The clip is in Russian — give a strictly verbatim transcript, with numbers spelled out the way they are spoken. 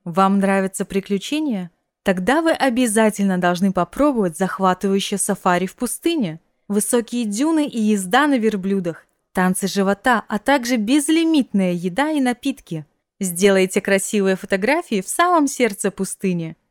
Вам нравятся приключения? Тогда вы обязательно должны попробовать захватывающее сафари в пустыне. Высокие дюны и езда на верблюдах, танцы живота, а также безлимитная еда и напитки. Сделайте красивые фотографии в самом сердце пустыни.